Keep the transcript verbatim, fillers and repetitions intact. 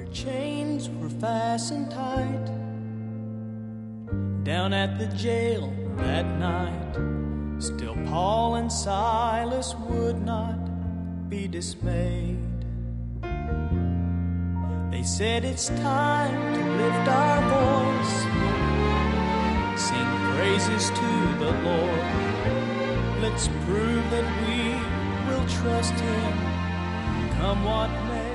chains were fastened tight. Down at the jail that night, still Paul and Silas would not be dismayed. They said it's time to lift our voice, sing praises to the Lord. Let's prove that we will trust Him, come what may.